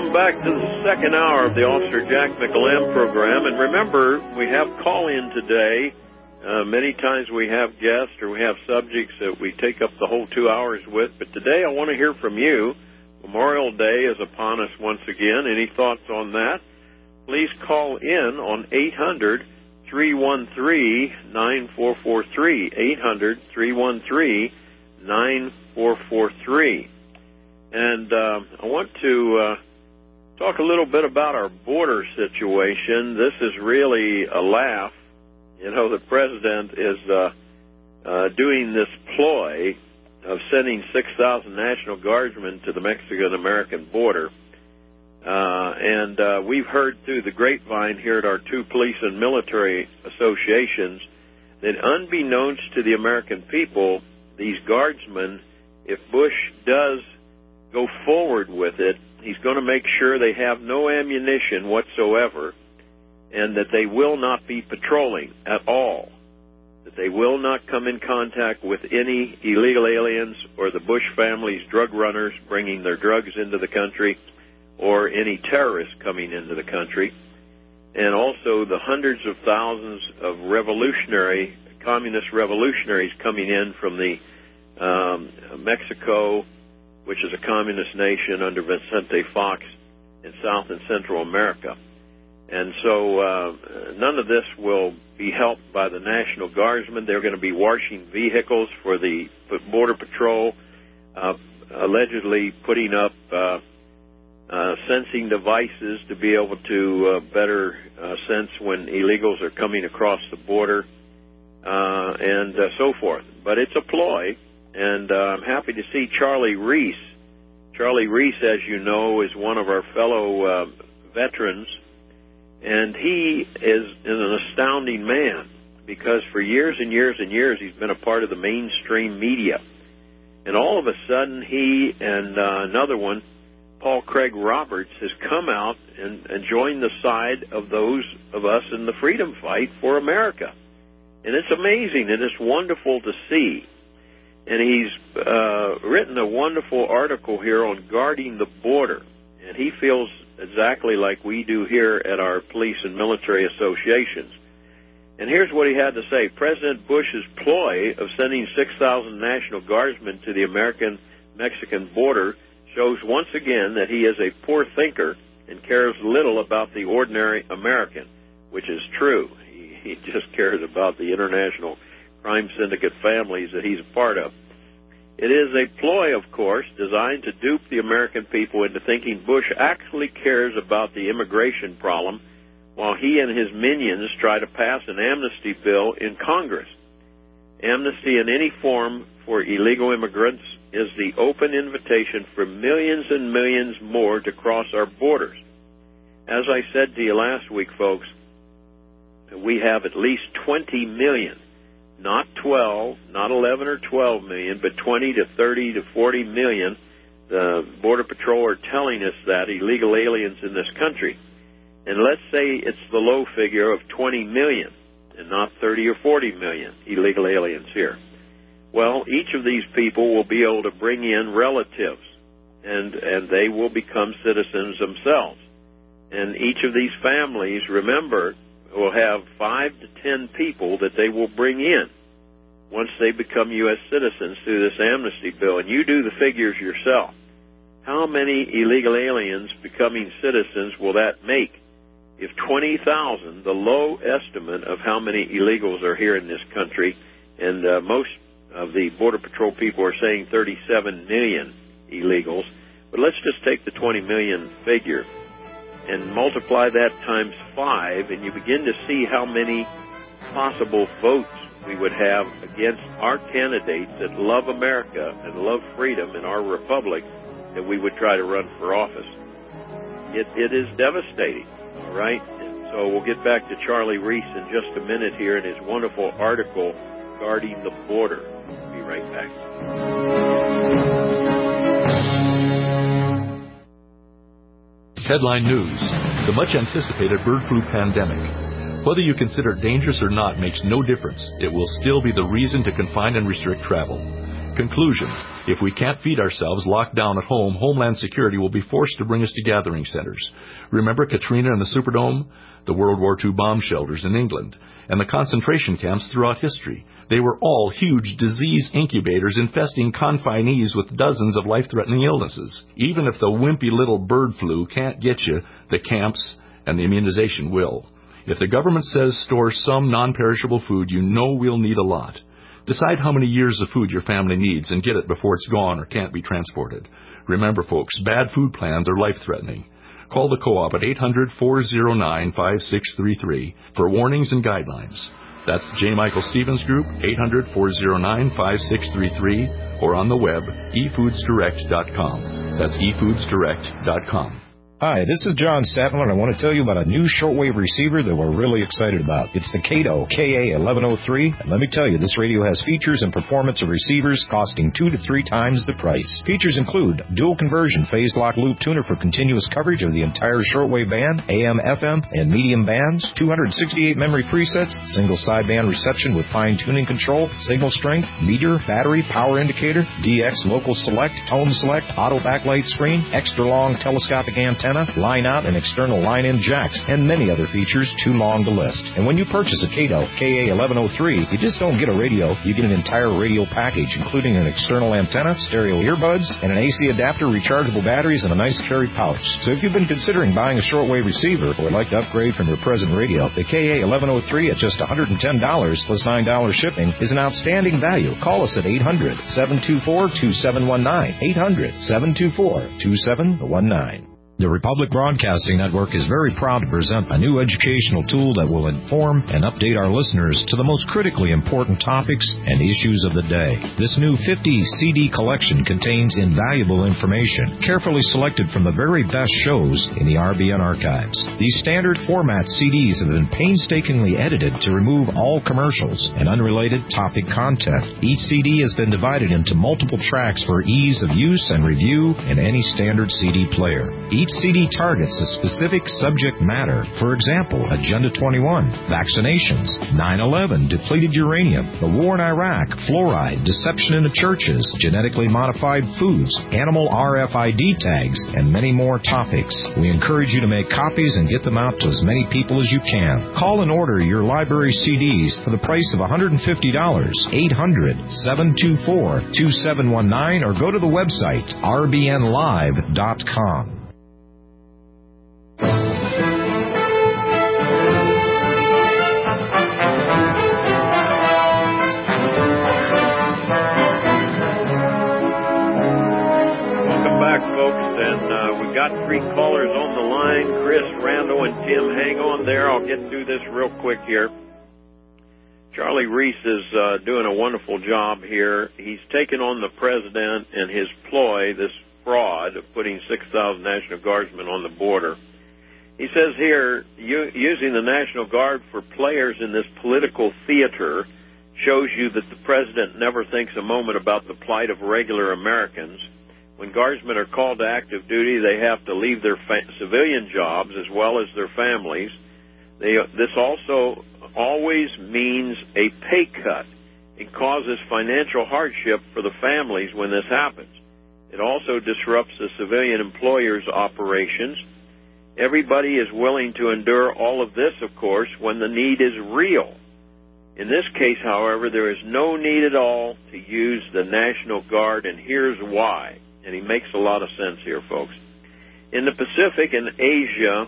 Welcome back to the second hour of the Officer Jack McLam program. And remember, we have call-in today. Many times we have guests or we have subjects that we take up the whole 2 hours with. But today I want to hear from you. Memorial Day is upon us once again. Any thoughts on that? Please call in on 800-313-9443, 800-313-9443. And I want to talk a little bit about our border situation. This is really a laugh. You know, the president is doing this ploy of sending 6,000 National Guardsmen to the Mexican-American border. And we've heard through the grapevine here at our two police and military associations that unbeknownst to the American people, these guardsmen, if Bush does go forward with it, he's going to make sure they have no ammunition whatsoever and that they will not be patrolling at all, that they will not come in contact with any illegal aliens or the Bush family's drug runners bringing their drugs into the country or any terrorists coming into the country, and also the hundreds of thousands of communist revolutionaries coming in from the Mexico, which is a communist nation under Vicente Fox in South and Central America. And so none of this will be helped by the National Guardsmen. They're going to be washing vehicles for the Border Patrol, allegedly putting up sensing devices to be able to better sense when illegals are coming across the border, and so forth. But it's a ploy. And I'm happy to see Charlie Reese. Charlie Reese, as you know, is one of our fellow veterans, and he is an astounding man because for years and years and years he's been a part of the mainstream media. And all of a sudden he and another one, Paul Craig Roberts, has come out and joined the side of those of us in the freedom fight for America. And it's amazing and it's wonderful to see. And he's written a wonderful article here on guarding the border. And he feels exactly like we do here at our police and military associations. And here's what he had to say. President Bush's ploy of sending 6,000 National Guardsmen to the American-Mexican border shows once again that he is a poor thinker and cares little about the ordinary American, which is true. He just cares about the international crime syndicate families that he's a part of. It is a ploy, of course, designed to dupe the American people into thinking Bush actually cares about the immigration problem while he and his minions try to pass an amnesty bill in Congress. Amnesty in any form for illegal immigrants is the open invitation for millions and millions more to cross our borders. As I said to you last week, folks, we have at least 20 million, not 12, not 11 or 12 million, but 20 to 30 to 40 million. The Border Patrol are telling us that, illegal aliens in this country. And let's say it's the low figure of 20 million and not 30 or 40 million illegal aliens here. Well, each of these people will be able to bring in relatives, and they will become citizens themselves. And each of these families, remember, will have 5 to 10 people that they will bring in once they become U.S. citizens through this amnesty bill. And you do the figures yourself. How many illegal aliens becoming citizens will that make? If 20,000, the low estimate of how many illegals are here in this country, and most of the Border Patrol people are saying 37 million illegals, but let's just take the 20 million figure and multiply that times 5, and you begin to see how many possible votes we would have against our candidates that love America and love freedom in our republic that we would try to run for office. It is devastating, all right? And so we'll get back to Charlie Reese in just a minute here in his wonderful article, Guarding the Border. We'll be right back. Headline News. The much-anticipated bird flu pandemic. Whether you consider it dangerous or not makes no difference. It will still be the reason to confine and restrict travel. Conclusion. If we can't feed ourselves locked down at home, Homeland Security will be forced to bring us to gathering centers. Remember Katrina and the Superdome? The World War II bomb shelters in England, and the concentration camps throughout history. They were all huge disease incubators infesting confinees with dozens of life-threatening illnesses. Even if the wimpy little bird flu can't get you, the camps and the immunization will. If the government says store some non-perishable food, you know we'll need a lot. Decide how many years of food your family needs and get it before it's gone or can't be transported. Remember, folks, bad food plans are life-threatening. Call the Co-op at 800-409-5633 for warnings and guidelines. That's J. Michael Stevens Group, 800-409-5633, or on the web, efoodsdirect.com. That's efoodsdirect.com. Hi, this is John Statler, and I want to tell you about a new shortwave receiver that we're really excited about. It's the Kato KA1103, and let me tell you, this radio has features and performance of receivers costing 2 to 3 times the price. Features include dual conversion phase lock loop tuner for continuous coverage of the entire shortwave band, AM, FM, and medium bands, 268 memory presets, single sideband reception with fine-tuning control, signal strength, meter, battery, power indicator, DX local select, tone select, auto backlight screen, extra long telescopic antenna, line out and external line-in jacks, and many other features too long to list. And when you purchase a Kato KA1103, you just don't get a radio, you get an entire radio package, including an external antenna, stereo earbuds, and an AC adapter, rechargeable batteries, and a nice carry pouch. So if you've been considering buying a shortwave receiver or would like to upgrade from your present radio, the KA1103 at just $110 plus $9 shipping is an outstanding value. Call us at 800-724-2719, 800-724-2719. The Republic Broadcasting Network is very proud to present a new educational tool that will inform and update our listeners to the most critically important topics and issues of the day. This new 50 CD collection contains invaluable information, carefully selected from the very best shows in the RBN archives. These standard format CDs have been painstakingly edited to remove all commercials and unrelated topic content. Each CD has been divided into multiple tracks for ease of use and review in any standard CD player. Each CD targets a specific subject matter. For example, Agenda 21, vaccinations, 9/11, depleted uranium, the war in Iraq, fluoride, deception in the churches, genetically modified foods, animal RFID tags, and many more topics. We encourage you to make copies and get them out to as many people as you can. Call and order your library CDs for the price of $150, 800-724-2719, or go to the website rbnlive.com. Got 3 callers on the line, Chris, Randall, and Tim. Hang on there. I'll get through this real quick here. Charlie Reese is doing a wonderful job here. He's taken on the president and his ploy, this fraud of putting 6,000 National Guardsmen on the border. He says here, using the National Guard for players in this political theater shows you that the president never thinks a moment about the plight of regular Americans. When Guardsmen are called to active duty, they have to leave their civilian jobs as well as their families. This also always means a pay cut. It causes financial hardship for the families when this happens. It also disrupts the civilian employers' operations. Everybody is willing to endure all of this, of course, when the need is real. In this case, however, there is no need at all to use the National Guard, and here's why. And he makes a lot of sense here, folks. In the Pacific and Asia,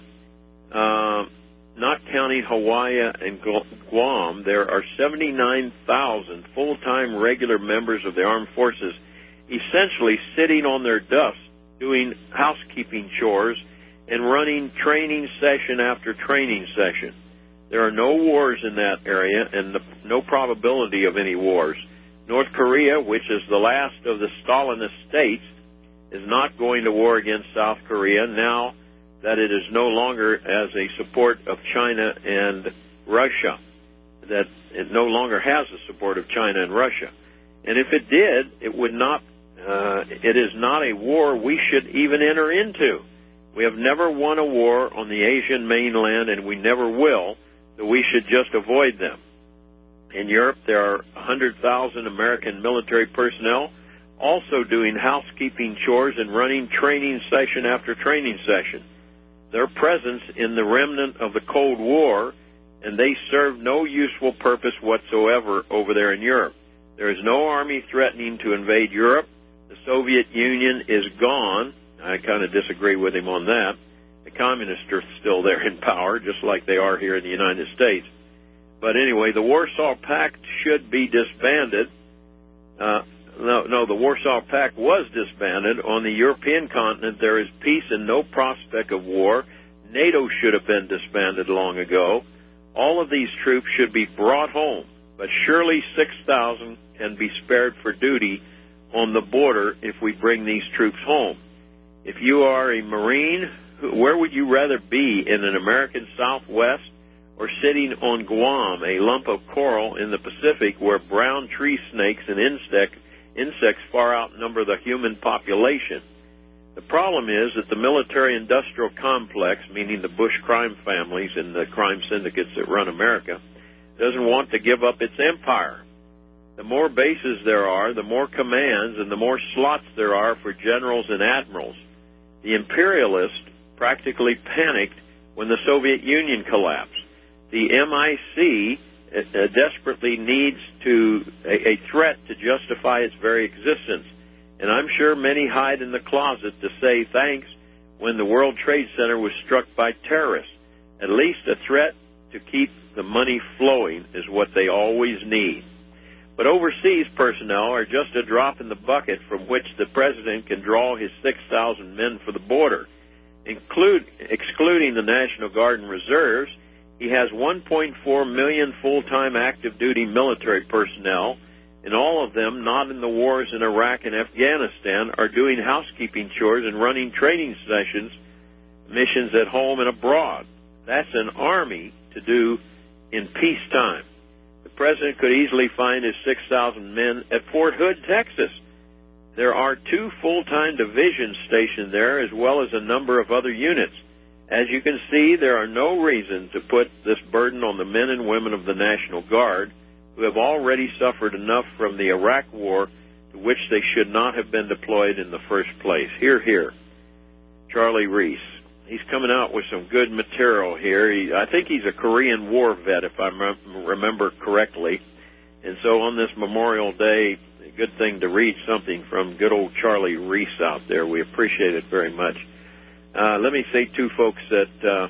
not counting Hawaii and Guam, there are 79,000 full-time regular members of the armed forces essentially sitting on their duffs doing housekeeping chores and running training session after training session. There are no wars in that area and no probability of any wars. North Korea, which is the last of the Stalinist states, is not going to war against South Korea now that it is no longer as a support of China and Russia, that it no longer has the support of China and Russia. And if it did, it would not. It is not a war we should even enter into. We have never won a war on the Asian mainland, and we never will, so we should just avoid them. In Europe, there are 100,000 American military personnel, also doing housekeeping chores and running training session after training session. Their presence in the remnant of the Cold War, and they serve no useful purpose whatsoever over there in Europe. There is no army threatening to invade Europe. The Soviet Union is gone. I kind of disagree with him on that. The communists are still there in power, just like they are here in the United States. But anyway, the Warsaw Pact should be disbanded. The Warsaw Pact was disbanded. On the European continent, there is peace and no prospect of war. NATO should have been disbanded long ago. All of these troops should be brought home, but surely 6,000 can be spared for duty on the border if we bring these troops home. If you are a Marine, where would you rather be, in an American Southwest or sitting on Guam, a lump of coral in the Pacific where brown tree snakes and insects far outnumber the human population? The problem is that the military-industrial complex, meaning the Bush crime families and the crime syndicates that run America, doesn't want to give up its empire. The more bases there are, the more commands and the more slots there are for generals and admirals. The imperialists practically panicked when the Soviet Union collapsed. The MIC desperately needs a threat to justify its very existence. And I'm sure many hide in the closet to say thanks when the World Trade Center was struck by terrorists. At least a threat to keep the money flowing is what they always need. But overseas personnel are just a drop in the bucket from which the president can draw his 6,000 men for the border. Excluding the National Guard and Reserves, he has 1.4 million full-time active-duty military personnel, and all of them not in the wars in Iraq and Afghanistan are doing housekeeping chores and running training sessions, missions at home and abroad. That's an army to do in peacetime. The president could easily find his 6,000 men at Fort Hood, Texas. There are 2 full-time divisions stationed there, as well as a number of other units. As you can see, there are no reason to put this burden on the men and women of the National Guard, who have already suffered enough from the Iraq War, to which they should not have been deployed in the first place. Hear, hear. Charlie Reese. He's coming out with some good material here. I think he's a Korean War vet, if I remember correctly. And so on this Memorial Day, a good thing to read something from good old Charlie Reese out there. We appreciate it very much. Let me say, too, folks, that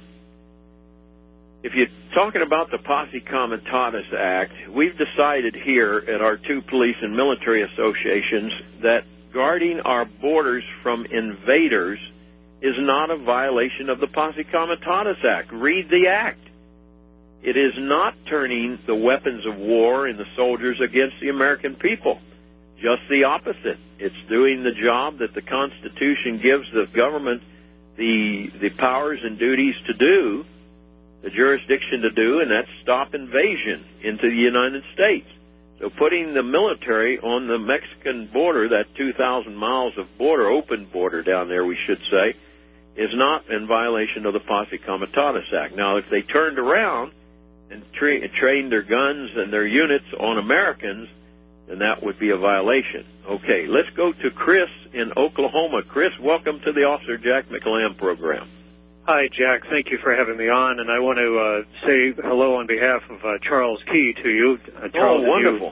if you're talking about the Posse Comitatus Act, we've decided here at our 2 police and military associations that guarding our borders from invaders is not a violation of the Posse Comitatus Act. Read the act. It is not turning the weapons of war and the soldiers against the American people. Just the opposite. It's doing the job that the Constitution gives the government the powers and duties to do, the jurisdiction to do, and that's stop invasion into the United States. So putting the military on the Mexican border, that 2,000 miles of border, open border down there, we should say, is not in violation of the Posse Comitatus Act. Now, if they turned around and trained their guns and their units on Americans, then that would be a violation. Okay, let's go to Chris in Oklahoma. Chris, welcome to the Officer Jack McLamb program. Hi, Jack. Thank you for having me on, and I want to say hello on behalf of Charles Key to you. Charles, wonderful.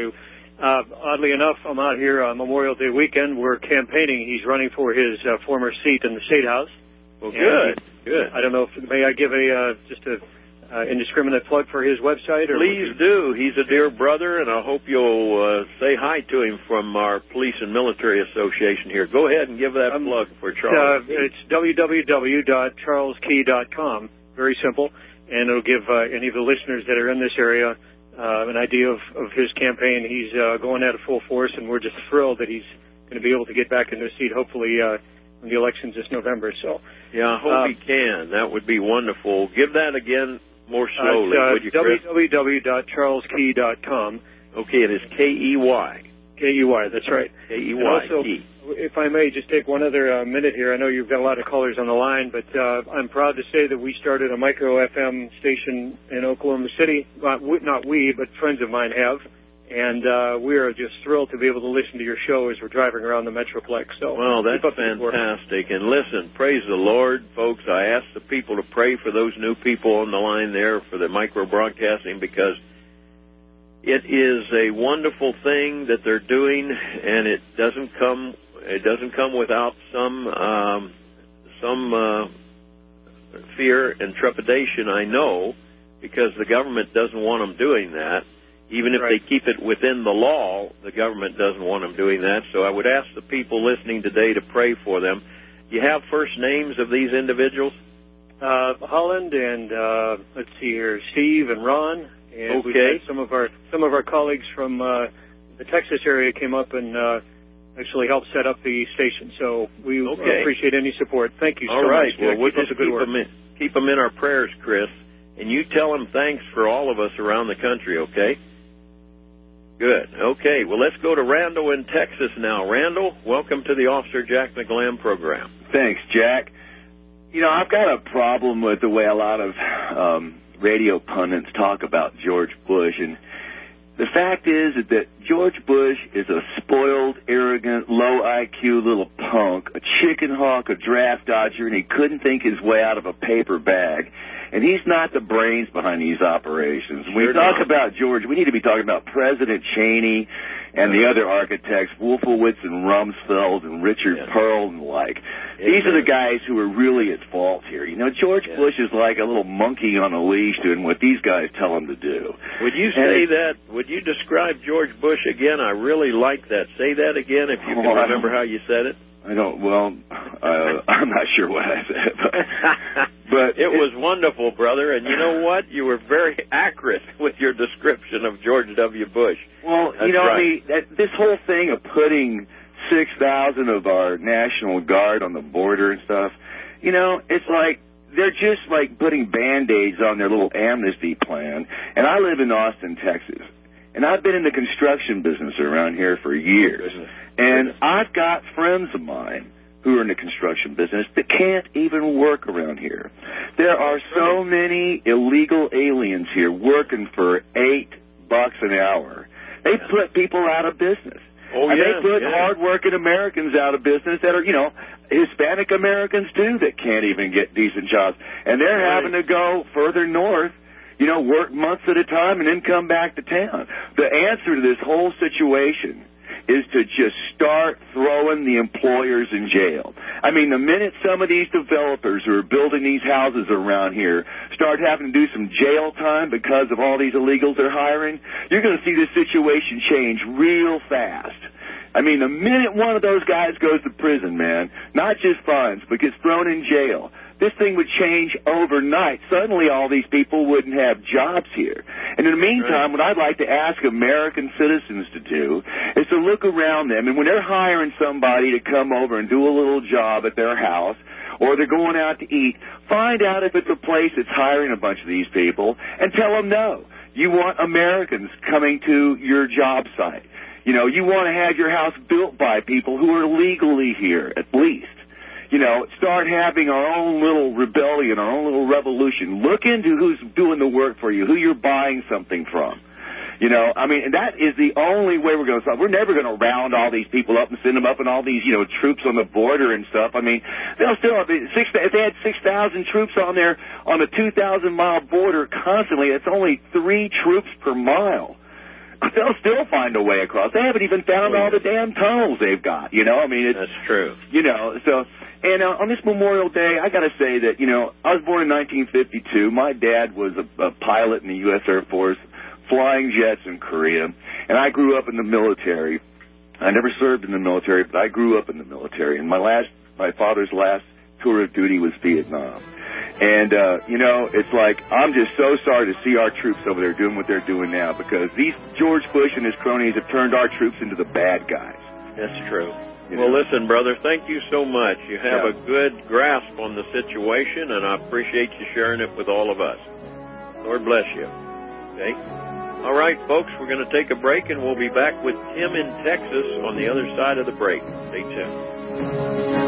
Oddly enough, I'm out here on Memorial Day weekend. We're campaigning. He's running for his former seat in the State House. Well, good. I don't know if may I give just a indiscriminate plug for his website? Or please do. He's a dear brother, and I hope you'll say hi to him from our Police and Military Association here. Go ahead and give that plug for Charles. It's www.charleskey.com. Very simple, and it'll give any of the listeners that are in this area an idea of his campaign. He's going at it full force, and we're just thrilled that he's going to be able to get back into his seat, hopefully, when the election's this November. So, yeah, I hope he can. That would be wonderful. Give that again more slowly, would you, Chris? www.charleskey.com. Okay, it is K-E-Y. K-E-Y, that's right. K-E-Y, also, Key. If I may just take one other minute here. I know you've got a lot of callers on the line, but I'm proud to say that we started a micro FM station in Oklahoma City. Not we, but friends of mine have. And we are just thrilled to be able to listen to your show as we're driving around the Metroplex. So, well, that's fantastic. And listen, praise the Lord, folks. I ask the people to pray for those new people on the line there for the micro broadcasting, because it is a wonderful thing that they're doing, and it doesn't come without some fear and trepidation, I know, because the government doesn't want them doing that. Even if they keep it within the law, the government doesn't want them doing that. So I would ask the people listening today to pray for them. Do you have first names of these individuals? Holland and let's see here, Steve and Ron. And we've had some of our colleagues from the Texas area came up and actually helped set up the station. So we appreciate any support. Thank you so much. Well, we'll just keep them in our prayers, Chris. And you tell them thanks for all of us around the country, okay? Good. Okay, well, let's go to Randall in Texas now. Randall, welcome to the Officer Jack McGlam program. Thanks, Jack. You know, I've got a problem with the way a lot of radio pundits talk about George Bush. And the fact is that George Bush is a spoiled, arrogant, low IQ little punk, a chicken hawk, a draft dodger, and he couldn't think his way out of a paper bag. And he's not the brains behind these operations. When we talk about George, we need to be talking about President Cheney and the other architects, Wolfowitz and Rumsfeld and Richard Pearl and the like. These are the guys who are really at fault here. You know, George Bush is like a little monkey on a leash doing what these guys tell him to do. Would you say that? Would you describe George Bush again? I really like that. Say that again if you can remember how you said it. I don't, well, I'm not sure what I said, but it was wonderful, brother, and you know what? You were very accurate with your description of George W. Bush. Well, that's this whole thing of putting 6,000 of our National Guard on the border and stuff, you know, it's like they're just like putting Band-Aids on their little amnesty plan. And I live in Austin, Texas, and I've been in the construction business around here for years. And I've got friends of mine who are in the construction business that can't even work around here. There are so many illegal aliens here working for $8 an hour. They put people out of business. They put hard-working Americans out of business that are, you know, Hispanic Americans, too, that can't even get decent jobs. And they're having to go further north, you know, work months at a time and then come back to town. The answer to this whole situation is to just start throwing the employers in jail. I mean, the minute some of these developers who are building these houses around here start having to do some jail time because of all these illegals they're hiring, you're going to see this situation change real fast. I mean, the minute one of those guys goes to prison, man, not just fines, but gets thrown in jail, this thing would change overnight. Suddenly all these people wouldn't have jobs here. And in the meantime, what I'd like to ask American citizens to do is to look around them, and when they're hiring somebody to come over and do a little job at their house, or they're going out to eat, find out if it's a place that's hiring a bunch of these people and tell them no. You want Americans coming to your job site. You know, you want to have your house built by people who are legally here, at least. You know, start having our own little rebellion, our own little revolution. Look into who's doing the work for you, who you're buying something from. You know, I mean, and that is the only way we're going to solve. We're never going to round all these people up and send them up and all these, you know, troops on the border and stuff. I mean, they'll still have if they had 6,000 troops on there on a 2,000-mile border constantly, it's only 3 troops per mile. They'll still find a way across. They haven't even found all the damn tunnels they've got, you know. I mean, that's true. You know, so, and on this Memorial Day, I got to say that, you know, I was born in 1952. My dad was a pilot in the U.S. Air Force, flying jets in Korea, and I grew up in the military. I never served in the military, but I grew up in the military, and my father's last tour of duty was Vietnam. And, you know, it's like, I'm just so sorry to see our troops over there doing what they're doing now, because these George Bush and his cronies have turned our troops into the bad guys. That's true. Well, listen, brother, thank you so much. You have a good grasp on the situation, and I appreciate you sharing it with all of us. Lord bless you. Okay? All right, folks, we're going to take a break, and we'll be back with Tim in Texas on the other side of the break. Stay tuned.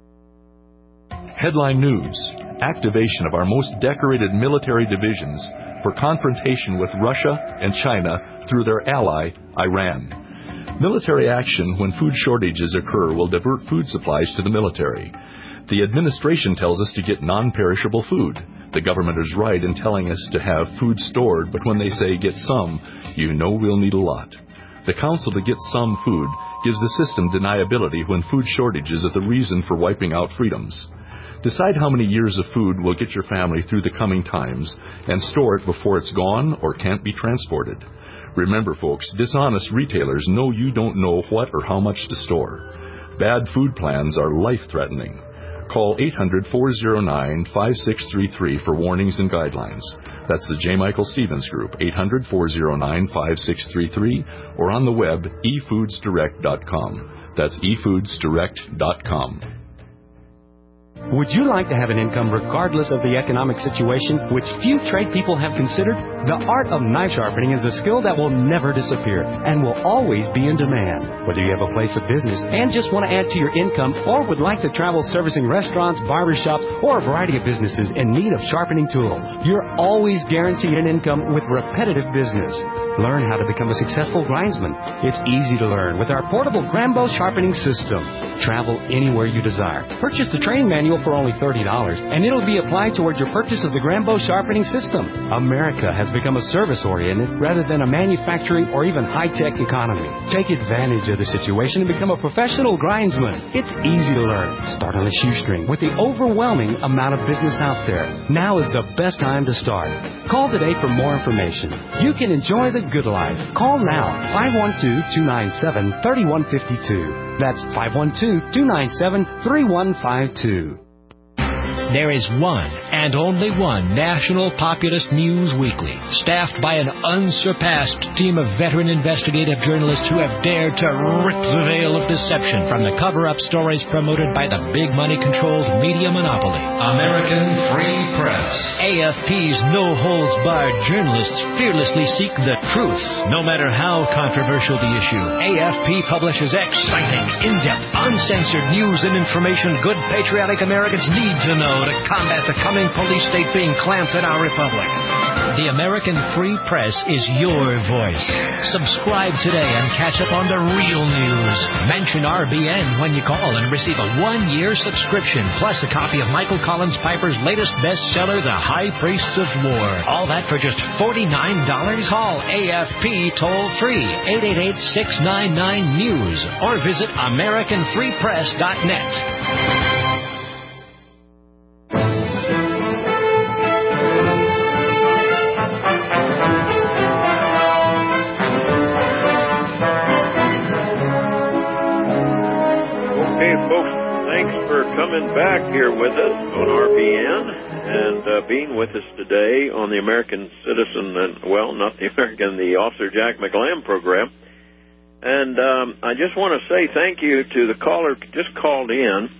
Headline News. Activation of our most decorated military divisions for confrontation with Russia and China through their ally, Iran. Military action when food shortages occur will divert food supplies to the military. The administration tells us to get non-perishable food. The government is right in telling us to have food stored, but when they say get some, you know we'll need a lot. The counsel to get some food gives the system deniability when food shortages are the reason for wiping out freedoms. Decide how many years of food will get your family through the coming times and store it before it's gone or can't be transported. Remember, folks, dishonest retailers know you don't know what or how much to store. Bad food plans are life-threatening. Call 800-409-5633 for warnings and guidelines. That's the J. Michael Stevens Group, 800-409-5633, or on the web, efoodsdirect.com. That's efoodsdirect.com. Would you like to have an income regardless of the economic situation, which few trade people have considered? The art of knife sharpening is a skill that will never disappear and will always be in demand. Whether you have a place of business and just want to add to your income, or would like to travel servicing restaurants, barbershops, or a variety of businesses in need of sharpening tools, you're always guaranteed an income with repetitive business. Learn how to become a successful grindsman. It's easy to learn with our portable Grambo sharpening system. Travel anywhere you desire. Purchase the training manual for only $30, and it'll be applied toward your purchase of the Grambo sharpening system. America has become a service-oriented rather than a manufacturing or even high-tech economy. Take advantage of the situation and become a professional grindsman. It's easy to learn. Start on a shoestring with the overwhelming amount of business out there. Now is the best time to start. Call today for more information. You can enjoy the good life. Call now, 512-297-3152. That's 512-297-3152. There is one and only one National Populist News Weekly, staffed by an unsurpassed team of veteran investigative journalists who have dared to rip the veil of deception from the cover-up stories promoted by the big money-controlled media monopoly. American Free Press. AFP's no-holds-barred journalists fearlessly seek the truth, no matter how controversial the issue. AFP publishes exciting, in-depth, uncensored news and information good patriotic Americans need to know to combat the coming police state being clamped in our republic. The American Free Press is your voice. Subscribe today and catch up on the real news. Mention RBN when you call and receive a 1-year subscription, plus a copy of Michael Collins Piper's latest bestseller, The High Priests of War. All that for just $49. Call AFP toll-free, 888-699-NEWS, or visit AmericanFreePress.net. Coming back here with us on RBN and being with us today on the American Citizen, and well, not the American, the Officer Jack McLam program. And I just want to say thank you to the caller who just called in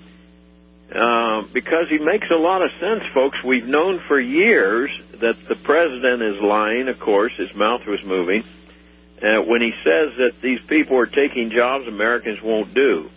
because he makes a lot of sense, folks. We've known for years that the president is lying. Of course, his mouth was moving when he says that these people are taking jobs Americans won't do.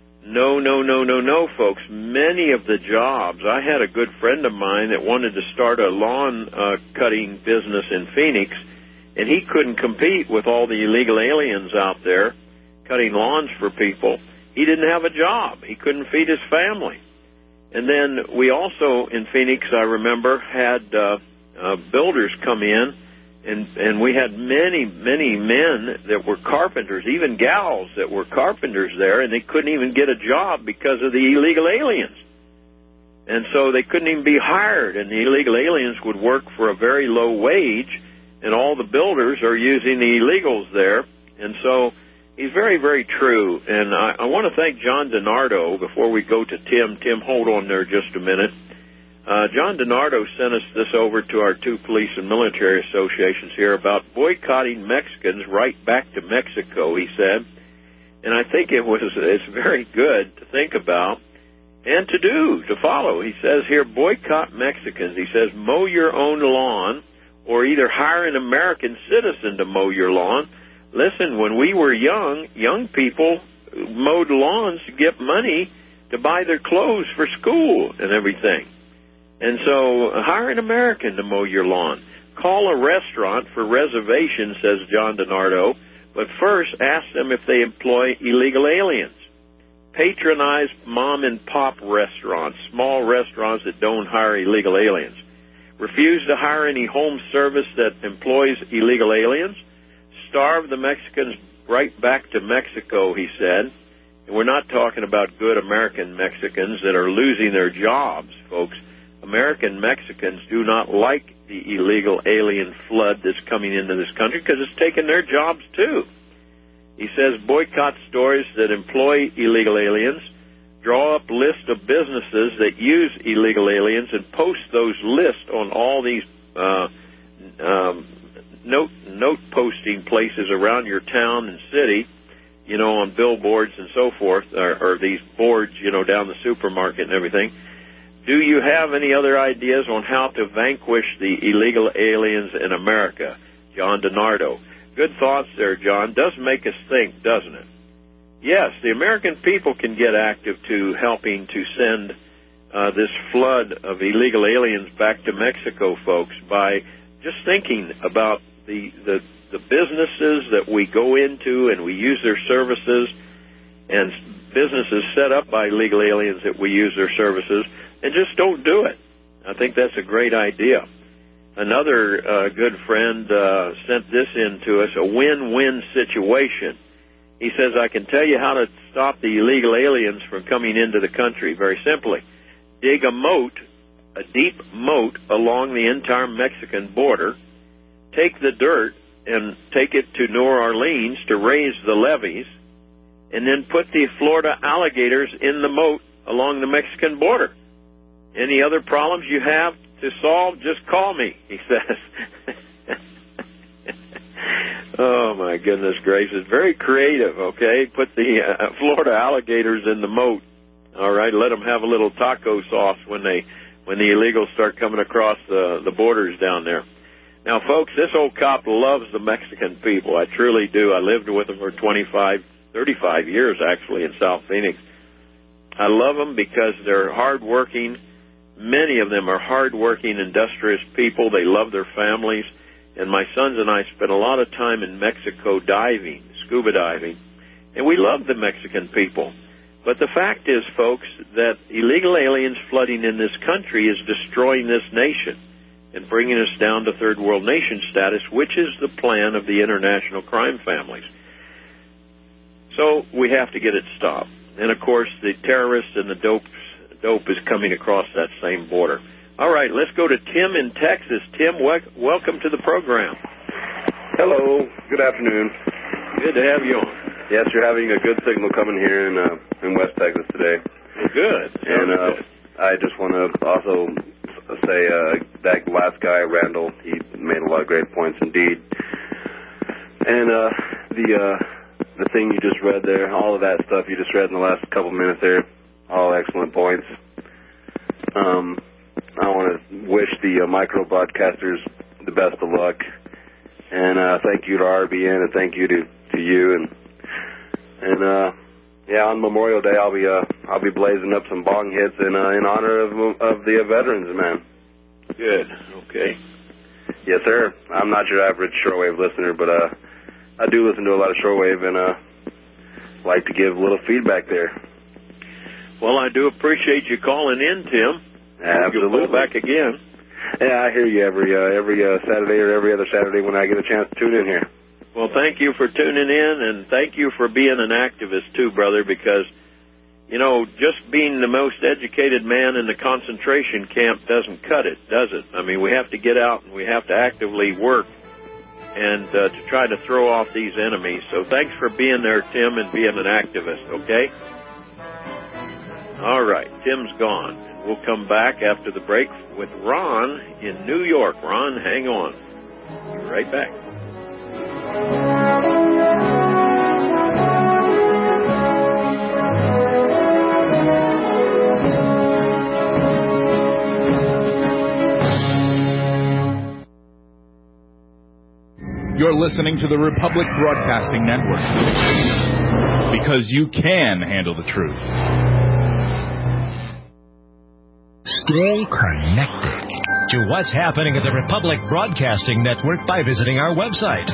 No, folks. Many of the jobs, I had a good friend of mine that wanted to start a lawn cutting business in Phoenix, and he couldn't compete with all the illegal aliens out there cutting lawns for people. He didn't have a job. He couldn't feed his family. And then we also, in Phoenix, I remember, had builders come in, and we had many men that were carpenters, even gals that were carpenters there, and they couldn't even get a job because of the illegal aliens. And so they couldn't even be hired, and the illegal aliens would work for a very low wage, and all the builders are using the illegals there. And so he's very, very true. And I want to thank John DiNardo before we go to Tim. Tim, hold on there just a minute. John DiNardo sent us this over to our two police and military associations here about boycotting Mexicans right back to Mexico, he said. And I think it's very good to think about and to follow. He says here, boycott Mexicans. He says, mow your own lawn or either hire an American citizen to mow your lawn. Listen, when we were young people mowed lawns to get money to buy their clothes for school and everything. And so hire an American to mow your lawn. Call a restaurant for reservations, says John DiNardo, but first ask them if they employ illegal aliens. Patronize mom-and-pop restaurants, small restaurants that don't hire illegal aliens. Refuse to hire any home service that employs illegal aliens. Starve the Mexicans right back to Mexico, he said. And we're not talking about good American Mexicans that are losing their jobs, folks. American Mexicans do not like the illegal alien flood that's coming into this country because it's taken their jobs, too. He says boycott stores that employ illegal aliens, draw up lists of businesses that use illegal aliens, and post those lists on all these note posting places around your town and city, you know, on billboards and so forth, or these boards, you know, down the supermarket and everything. Do you have any other ideas on how to vanquish the illegal aliens in America? John DiNardo. Good thoughts there, John. Does make us think, doesn't it? Yes, the American people can get active to helping to send this flood of illegal aliens back to Mexico, folks, by just thinking about the businesses that we go into and we use their services, and businesses set up by illegal aliens that we use their services, and just don't do it. I think that's a great idea. Another good friend sent this in to us, a win-win situation. He says, I can tell you how to stop the illegal aliens from coming into the country very simply. Dig a moat, a deep moat along the entire Mexican border, take the dirt and take it to New Orleans to raise the levees, and then put the Florida alligators in the moat along the Mexican border. Any other problems you have to solve, just call me, he says. Oh, my goodness gracious. Very creative, okay? Put the Florida alligators in the moat, all right? Let them have a little taco sauce when the illegals start coming across the borders down there. Now, folks, this old cop loves the Mexican people. I truly do. I lived with them for 35 years, actually, in South Phoenix. I love them because they're hardworking. Many of them are hardworking, industrious people. They love their families. And my sons and I spent a lot of time in Mexico diving, scuba diving, and we love the Mexican people. But the fact is, folks, that illegal aliens flooding in this country is destroying this nation and bringing us down to third world nation status, which is the plan of the international crime families. So we have to get it stopped. And, of course, the terrorists and the dope is coming across that same border. All right, let's go to Tim in Texas. Tim, welcome to the program. Hello. Good afternoon. Good to have you on. Yes, you're having a good signal coming here in West Texas today. Good. And good. I just want to also say that last guy, Randall, he made a lot of great points indeed. And the thing you just read there, all of that stuff you just read in the last couple minutes there, all excellent points. I want to wish the micro broadcasters the best of luck, and thank you to RBN, and thank you to you, and yeah, on Memorial Day I'll be blazing up some bong hits in honor of the veterans, man. Good. Okay. Yes, sir. I'm not your average shortwave listener, but I do listen to a lot of shortwave, and like to give a little feedback there. Well, I do appreciate you calling in, Tim. Absolutely. You'll call back again. Yeah, I hear you every Saturday or every other Saturday when I get a chance to tune in here. Well, thank you for tuning in, and thank you for being an activist too, brother, because, you know, just being the most educated man in the concentration camp doesn't cut it, does it? I mean, we have to get out and we have to actively work and to try to throw off these enemies. So thanks for being there, Tim, and being an activist, okay? All right, Tim's gone. We'll come back after the break with Ron in New York. Ron, hang on. Be right back. You're listening to the Republic Broadcasting Network, because you can handle the truth. Stay connected to what's happening at the Republic Broadcasting Network by visiting our website,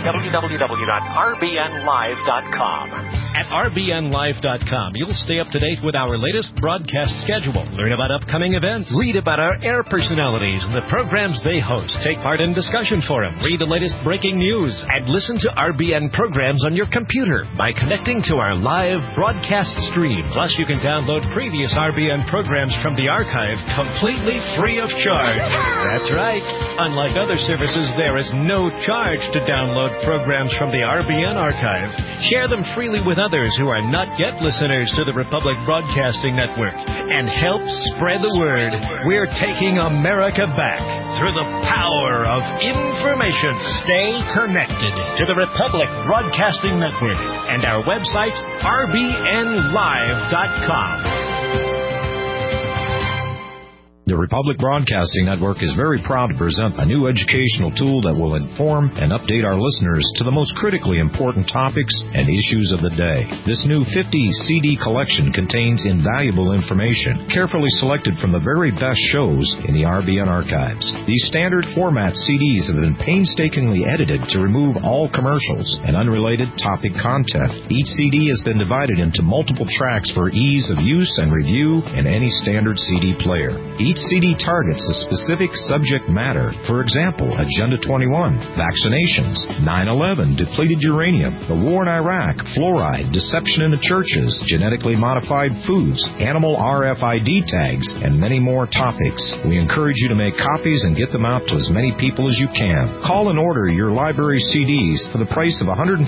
www.rbnlive.com. At rbnlive.com, you'll stay up to date with our latest broadcast schedule, learn about upcoming events, read about our air personalities and the programs they host, take part in discussion forums, read the latest breaking news, and listen to RBN programs on your computer by connecting to our live broadcast stream. Plus, you can download previous RBN programs from the archive completely free of charge. That's right. Unlike other services, there is no charge to download programs from the RBN archive. Share them freely with others who are not yet listeners to the Republic Broadcasting Network and help spread the word. We're taking America back through the power of information. Stay connected to the Republic Broadcasting Network and our website, rbnlive.com. The Republic Broadcasting Network is very proud to present a new educational tool that will inform and update our listeners to the most critically important topics and issues of the day. This new 50 CD collection contains invaluable information, carefully selected from the very best shows in the RBN archives. These standard format CDs have been painstakingly edited to remove all commercials and unrelated topic content. Each CD has been divided into multiple tracks for ease of use and review in any standard CD player. Each CD targets a specific subject matter. For example, Agenda 21, vaccinations, 9/11, depleted uranium, the war in Iraq, fluoride, deception in the churches, genetically modified foods, animal RFID tags, and many more topics. We encourage you to make copies and get them out to as many people as you can. Call and order your library CDs for the price of $150,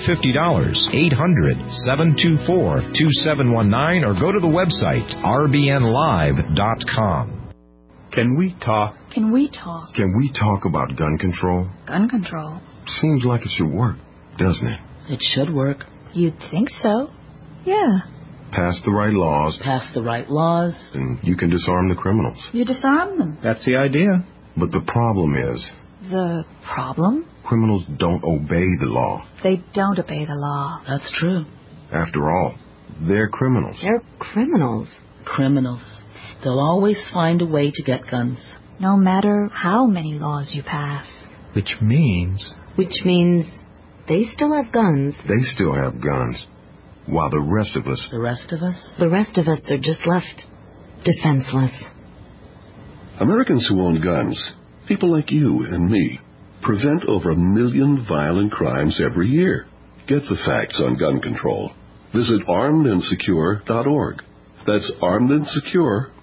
800-724-2719, or go to the website, rbnlive.com. Can we talk? Can we talk? Can we talk about gun control? Gun control? Seems like it should work, doesn't it? It should work. You'd think so. Yeah. Pass the right laws. Pass the right laws. And you can disarm the criminals. You disarm them. That's the idea. But the problem is... The problem? Criminals don't obey the law. They don't obey the law. That's true. After all, they're criminals. They're criminals. Criminals. They'll always find a way to get guns. No matter how many laws you pass. Which means they still have guns. They still have guns. While the rest of us... The rest of us? The rest of us are just left defenseless. Americans who own guns, people like you and me, prevent over 1 million violent crimes every year. Get the facts on gun control. Visit armedandsecure.org. That's armedandsecure.org.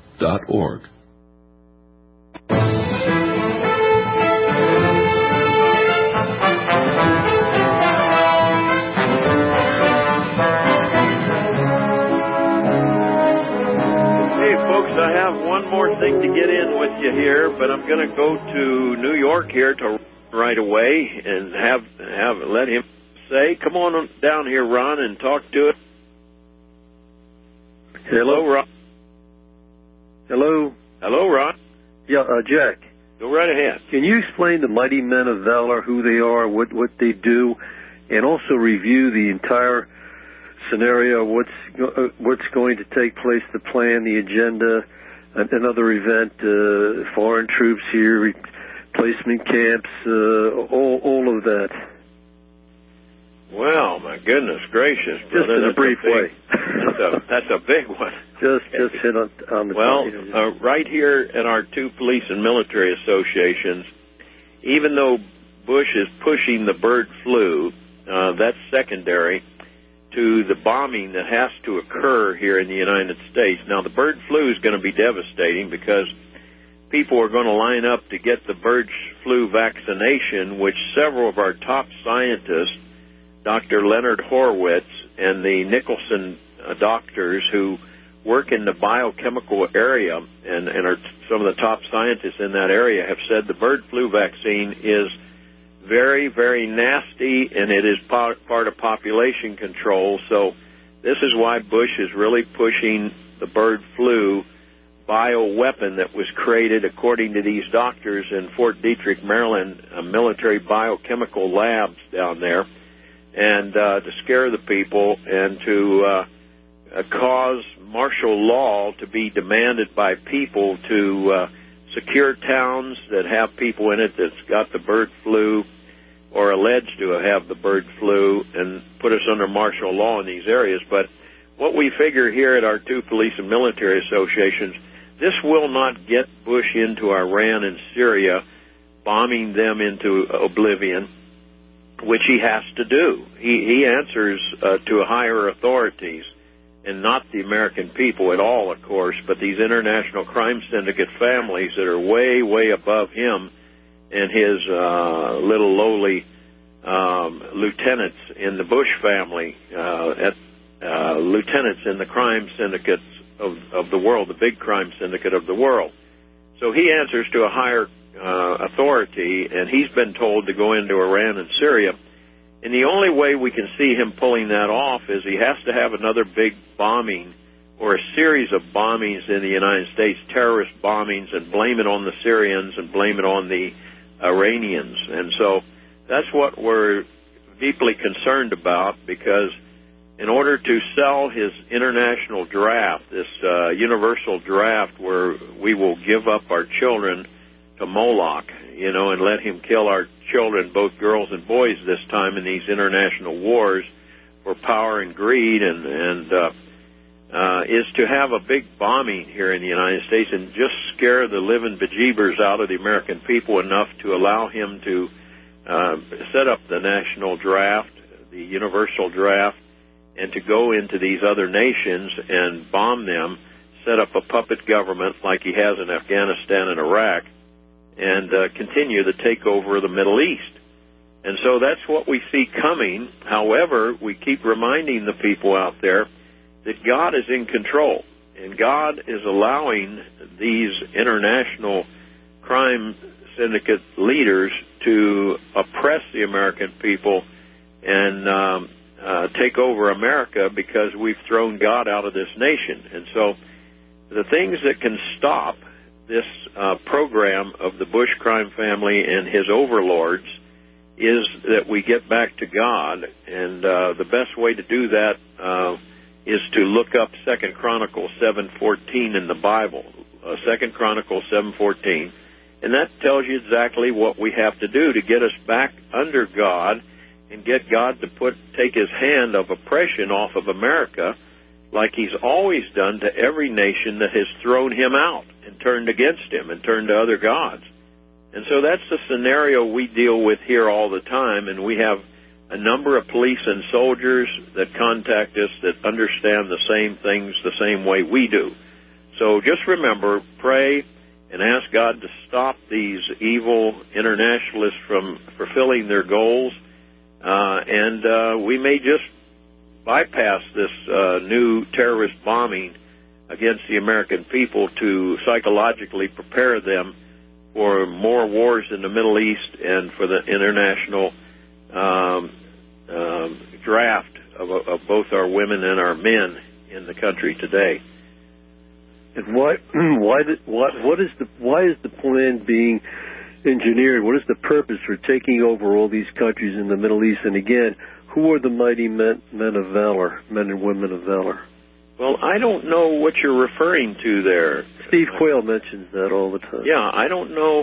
I have one more thing to get in with you here, but I'm going to go to New York here to right away and let him say, come on down here, Ron, and talk to it. Hello, Ron. Hello. Hello, Ron. Yeah, Jack. Go right ahead. Can you explain the Mighty Men of Valor, who they are, what they do, and also review the entire scenario, what's going to take place, the plan, the agenda, another event, foreign troops here, replacement camps, all of that? Well, my goodness gracious, just brother, in a brief way. That's a big one. Just hit on the point. Right here at our two police and military associations, even though Bush is pushing the bird flu, that's secondary to the bombing that has to occur here in the United States. Now, the bird flu is going to be devastating because people are going to line up to get the bird flu vaccination, which several of our top scientists, Dr. Leonard Horowitz and the Nicholson doctors who work in the biochemical area and are some of the top scientists in that area, have said the bird flu vaccine is very, very nasty, and it is part of population control. So this is why Bush is really pushing the bird flu bioweapon that was created, according to these doctors in Fort Detrick, Maryland, military biochemical labs down there, and to scare the people and to cause martial law to be demanded by people to secure towns that have people in it that's got the bird flu or alleged to have the bird flu and put us under martial law in these areas. But what we figure here at our two police and military associations, this will not get Bush into Iran and Syria, bombing them into oblivion, which he has to do. He answers to higher authorities, and not the American people at all, of course, but these international crime syndicate families that are way, way above him and his little lowly lieutenants in the Bush family, lieutenants in the crime syndicates of the world, the big crime syndicate of the world. So he answers to a higher authority, and he's been told to go into Iran and Syria. And the only way we can see him pulling that off is he has to have another big bombing or a series of bombings in the United States, terrorist bombings, and blame it on the Syrians and blame it on the Iranians. And so that's what we're deeply concerned about, because in order to sell his international draft, this universal draft where we will give up our children to Moloch, and let him kill our children, both girls and boys this time, in these international wars for power and greed, and is to have a big bombing here in the United States and just scare the living bejeebers out of the American people enough to allow him to set up the national draft, the universal draft, and to go into these other nations and bomb them, set up a puppet government like he has in Afghanistan and Iraq, and continue the takeover of the Middle East. And so that's what we see coming. However, we keep reminding the people out there that God is in control, and God is allowing these international crime syndicate leaders to oppress the American people and take over America because we've thrown God out of this nation. And so the things that can stop this program of the Bush crime family and his overlords is that we get back to God, and the best way to do that is to look up 2 Chronicles 7:14 in the Bible, 2 Chronicles 7:14, and that tells you exactly what we have to do to get us back under God and get God to take his hand of oppression off of America, like he's always done to every nation that has thrown him out and turned against him and turned to other gods. And so that's the scenario we deal with here all the time, and we have a number of police and soldiers that contact us that understand the same things the same way we do. So just remember, pray and ask God to stop these evil internationalists from fulfilling their goals, and we may just bypass this new terrorist bombing against the American people to psychologically prepare them for more wars in the Middle East and for the international draft of both our women and our men in the country today. And why is the plan being engineered? What is the purpose for taking over all these countries in the Middle East? And again, who are the mighty men of valor, men and women of valor? Well, I don't know what you're referring to there. Steve Quayle mentions that all the time. Yeah, I don't know.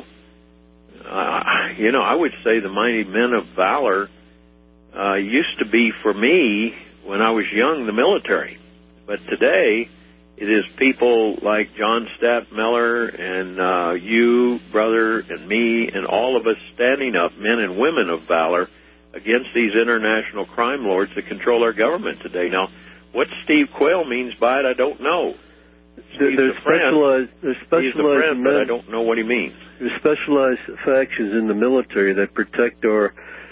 I would say the mighty men of valor used to be, for me, when I was young, the military. But today, it is people like John Stadtmiller and you, brother, and me, and all of us standing up, men and women of valor, against these international crime lords that control our government today. Now, what Steve Quayle means by it, I don't know. There's specialized He's the friend, but I don't know what he means. There's specialized factions in the military that protect our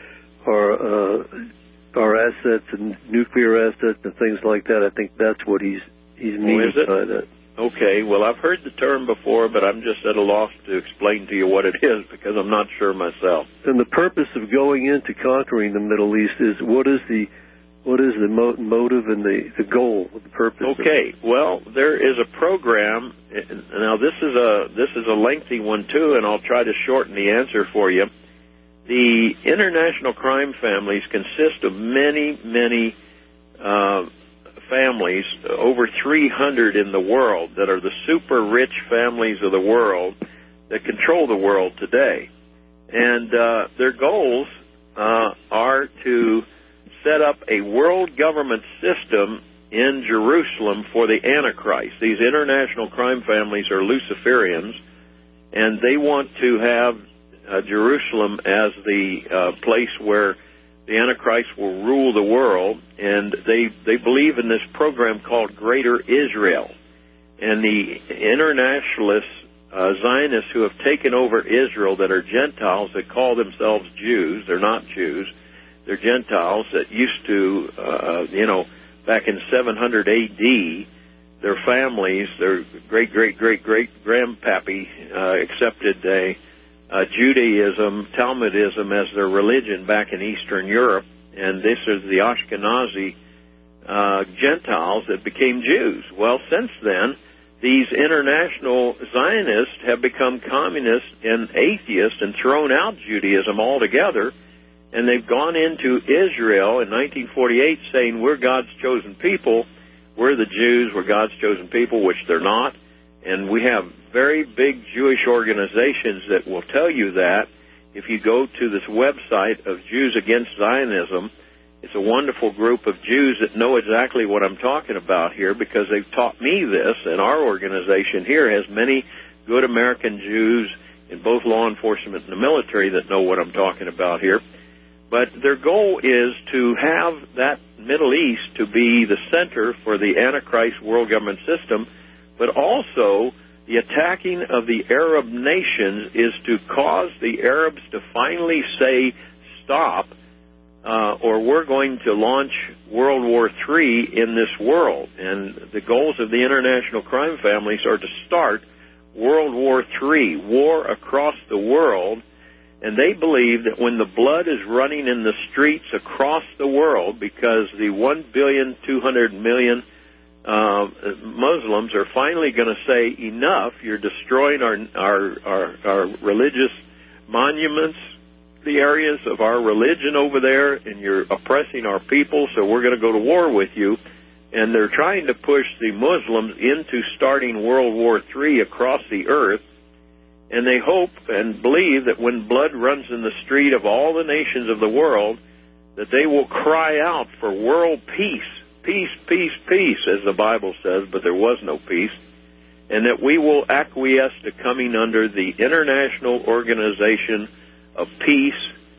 assets and nuclear assets and things like that. I think that's what he's meaning by that. Okay, well, I've heard the term before, but I'm just at a loss to explain to you what it is because I'm not sure myself. And the purpose of going into conquering the Middle East is what is the motive and the goal, the purpose? Okay, well, there is a program. Now, this is a lengthy one too, and I'll try to shorten the answer for you. The international crime families consist of many, many families, over 300 in the world, that are the super rich families of the world that control the world today. And their goals are to set up a world government system in Jerusalem for the Antichrist. These international crime families are Luciferians, and they want to have Jerusalem as the place where the Antichrist will rule the world, and they believe in this program called Greater Israel. And the internationalists, Zionists who have taken over Israel that are Gentiles that call themselves Jews, they're not Jews, they're Gentiles that used to, back in 700 A.D., their families, their great-great-great-great-grandpappy accepted Judaism, Talmudism as their religion back in Eastern Europe, and this is the Ashkenazi Gentiles that became Jews. Well, since then, these international Zionists have become communists and atheists and thrown out Judaism altogether, and they've gone into Israel in 1948 saying, we're God's chosen people, we're the Jews, we're God's chosen people, which they're not. And we have very big Jewish organizations that will tell you that. If you go to this website of Jews Against Zionism, it's a wonderful group of Jews that know exactly what I'm talking about here because they've taught me this, and our organization here has many good American Jews in both law enforcement and the military that know what I'm talking about here. But their goal is to have that Middle East to be the center for the Antichrist world government system, but also the attacking of the Arab nations is to cause the Arabs to finally say, stop, or we're going to launch World War III in this world. And the goals of the international crime families are to start World War III, war across the world. And they believe that when the blood is running in the streets across the world, because the 1,200,000,000 Muslims are finally going to say, enough, you're destroying our religious monuments, the areas of our religion over there, and you're oppressing our people, so we're going to go to war with you. And they're trying to push the Muslims into starting World War III across the earth. And they hope and believe that when blood runs in the street of all the nations of the world, that they will cry out for world peace. Peace, peace, peace, as the Bible says, but there was no peace. And that we will acquiesce to coming under the International Organization of Peace,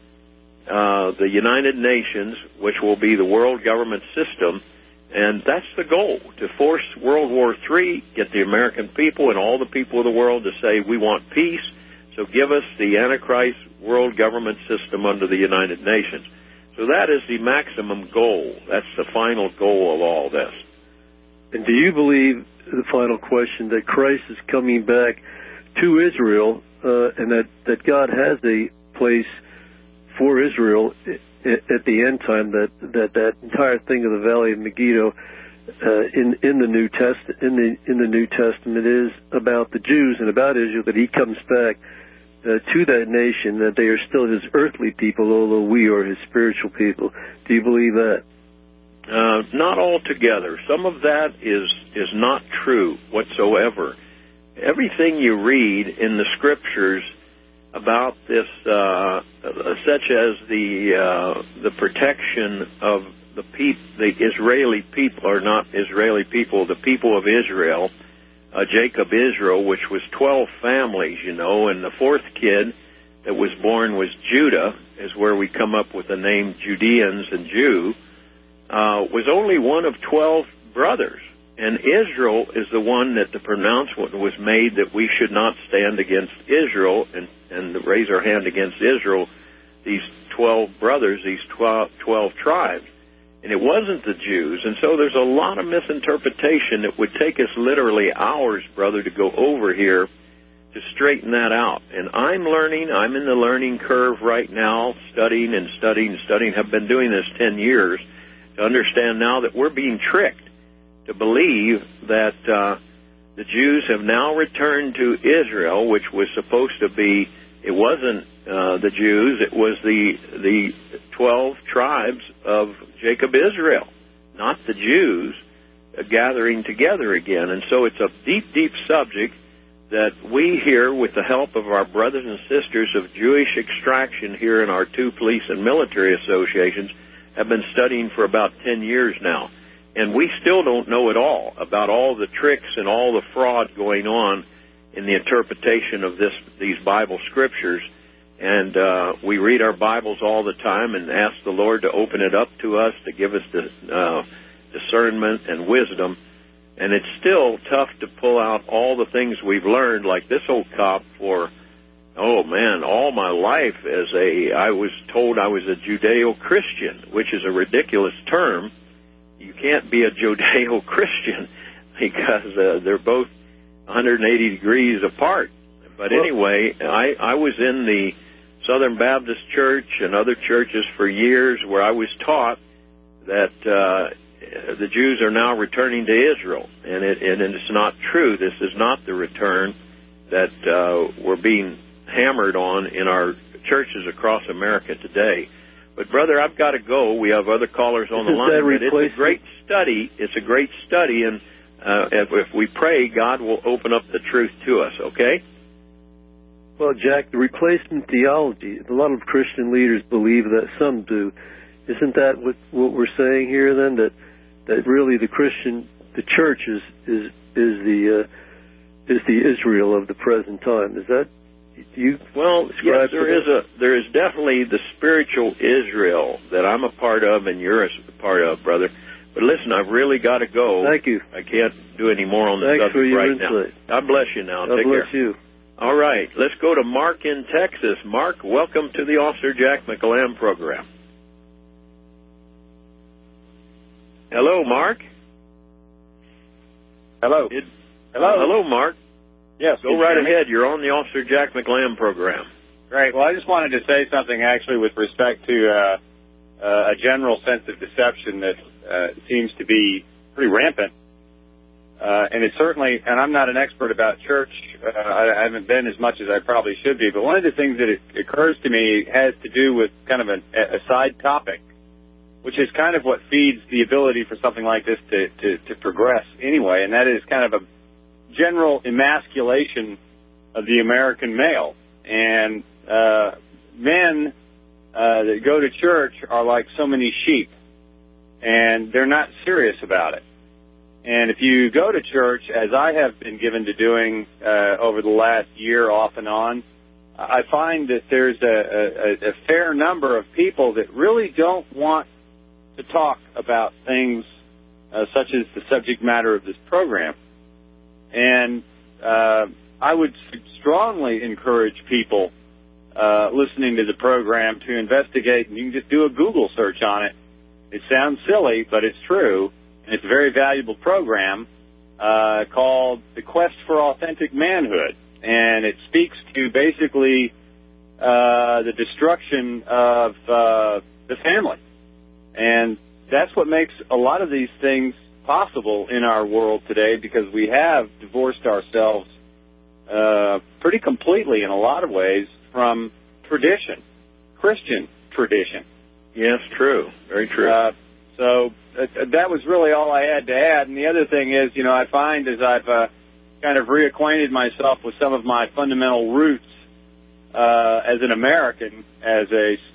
the United Nations, which will be the world government system. And that's the goal, to force World War III, get the American people and all the people of the world to say, we want peace, so give us the Antichrist world government system under the United Nations. So that is the maximum goal. That's the final goal of all this. And do you believe, the final question, that Christ is coming back to Israel, and that God has a place for Israel at the end time, that entire thing of the Valley of Megiddo in the New Testament is about the Jews and about Israel, that He comes back to that nation, that they are still His earthly people, although we are His spiritual people. Do you believe that? Not altogether. Some of that is not true whatsoever. Everything you read in the Scriptures about this, such as the protection of the Israeli people, or not Israeli people, the people of Israel, Jacob Israel, which was 12 families, and the fourth kid that was born was Judah, is where we come up with the name Judeans and Jew, was only one of 12 brothers. And Israel is the one that the pronouncement was made that we should not stand against Israel and raise our hand against Israel, these 12 brothers, these 12 tribes. And it wasn't the Jews. And so there's a lot of misinterpretation that would take us literally hours, brother, to go over here to straighten that out. And I'm in the learning curve right now, studying, have been doing this 10 years, to understand now that we're being tricked to believe that the Jews have now returned to Israel, which was supposed to be, it wasn't the Jews, it was the 12 tribes of Jacob Israel, not the Jews, gathering together again. And so it's a deep, deep subject that we here, with the help of our brothers and sisters of Jewish extraction here in our two police and military associations, have been studying for about 10 years now. And we still don't know it all about all the tricks and all the fraud going on in the interpretation of these Bible scriptures. And we read our Bibles all the time and ask the Lord to open it up to us, to give us discernment and wisdom. And it's still tough to pull out all the things we've learned, like this old cop for, all my life I was told I was a Judeo-Christian, which is a ridiculous term. You can't be a Judeo-Christian because they're both 180 degrees apart. But anyway, I was in the Southern Baptist Church and other churches for years where I was taught that the Jews are now returning to Israel, and it's not true. This is not the return that we're being hammered on in our churches across America today. But, brother, I've got to go. We have other callers on the line. But it's a great study. It's a great study, and if we pray, God will open up the truth to us, okay? Well, Jack, the replacement theology, a lot of Christian leaders believe that, some do. Isn't that what we're saying here, then, that really the church is the Israel of the present time? Is that you? Well, yes, there is definitely the spiritual Israel that I'm a part of and you're a part of, brother. But listen, I've really got to go. Thank you. I can't do any more on the subject right now. God bless you now. God Take bless care. you. All right, let's go to Mark in Texas. Mark, welcome to the Officer Jack McEllam program. Hello, Mark. Hello. Hello, Mark. Yes. Go right ahead. You're on the Officer Jack McEllam program. Great. Well, I just wanted to say something actually with respect to a general sense of deception that seems to be pretty rampant. And it's certainly, and I'm not an expert about church. I haven't been as much as I probably should be. But one of the things that occurs to me has to do with kind of a side topic, which is kind of what feeds the ability for something like this to progress anyway, and that is kind of a general emasculation of the American male. And men that go to church are like so many sheep, and they're not serious about it. And if you go to church, as I have been given to doing over the last year off and on, I find that there's a fair number of people that really don't want to talk about things such as the subject matter of this program. And I would strongly encourage people listening to the program to investigate, and you can just do a Google search on it. It sounds silly, but it's true, and it's a very valuable program called The Quest for Authentic Manhood, and it speaks to basically the destruction of the family. And that's what makes a lot of these things possible in our world today, because we have divorced ourselves pretty completely in a lot of ways from tradition, Christian tradition. Yes, true. Very true. So that was really all I had to add. And the other thing is, I find as I've kind of reacquainted myself with some of my fundamental roots as an American, as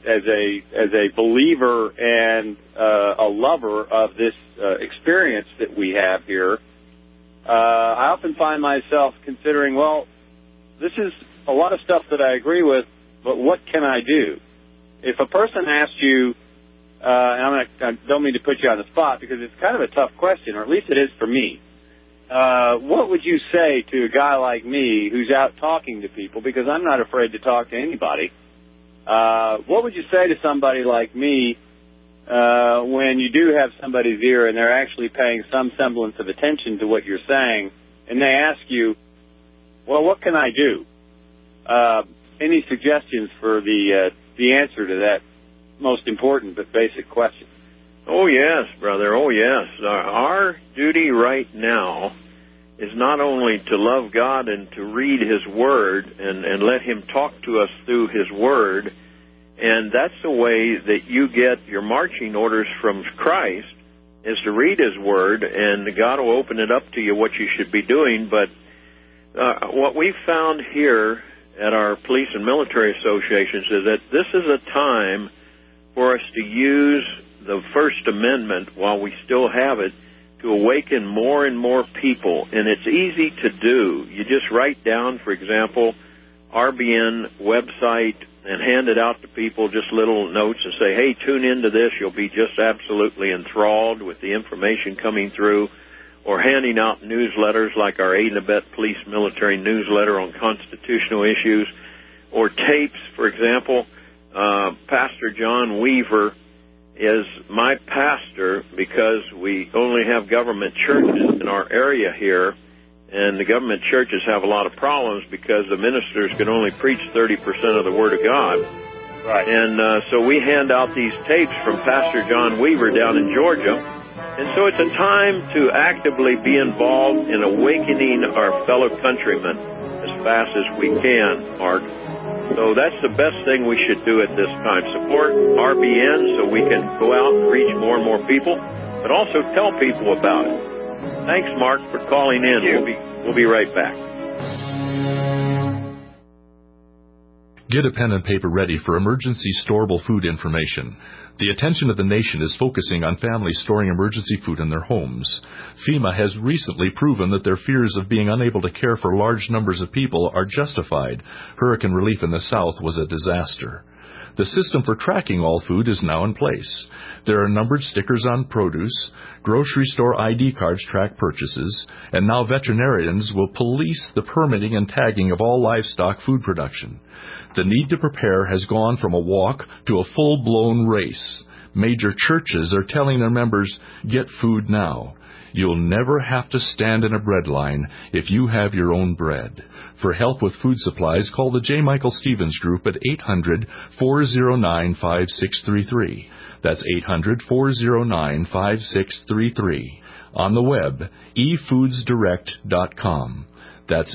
a believer and a lover of this experience that we have here, I often find myself considering, well, this is a lot of stuff that I agree with, but what can I do? If a person asks you, and I don't mean to put you on the spot because it's kind of a tough question, or at least it is for me. What would you say to a guy like me who's out talking to people, because I'm not afraid to talk to anybody? What would you say to somebody like me when you do have somebody's ear and they're actually paying some semblance of attention to what you're saying, and they ask you, well, what can I do? Any suggestions for the answer to that most important but basic question? Oh, yes, brother. Oh, yes. Our duty right now is not only to love God and to read His Word and let Him talk to us through His Word. And that's the way that you get your marching orders from Christ, is to read His Word, and God will open it up to you what you should be doing. But what we've found here at our police and military associations is that this is a time for us to use the First Amendment while we still have it to awaken more and more people. And it's easy to do. You just write down, for example, RBN website and hand it out to people, just little notes, and say, hey, tune into this. You'll be just absolutely enthralled with the information coming through. Or handing out newsletters like our Aid and Abet Police Military newsletter on constitutional issues. Or tapes, for example. Pastor John Weaver is my pastor because we only have government churches in our area here. And the government churches have a lot of problems because the ministers can only preach 30% of the Word of God. Right. And so we hand out these tapes from Pastor John Weaver down in Georgia. And so it's a time to actively be involved in awakening our fellow countrymen as fast as we can, Mark. So that's the best thing we should do at this time. Support RBN so we can go out and reach more and more people, but also tell people about it. Thanks, Mark, for calling in. We'll be right back. Get a pen and paper ready for emergency storable food information. The attention of the nation is focusing on families storing emergency food in their homes. FEMA has recently proven that their fears of being unable to care for large numbers of people are justified. Hurricane relief in the South was a disaster. The system for tracking all food is now in place. There are numbered stickers on produce, grocery store ID cards track purchases, and now veterinarians will police the permitting and tagging of all livestock food production. The need to prepare has gone from a walk to a full-blown race. Major churches are telling their members, get food now. You'll never have to stand in a bread line if you have your own bread. For help with food supplies, call the J. Michael Stevens Group at 800-409-5633. That's 800-409-5633. On the web, efoodsdirect.com. That's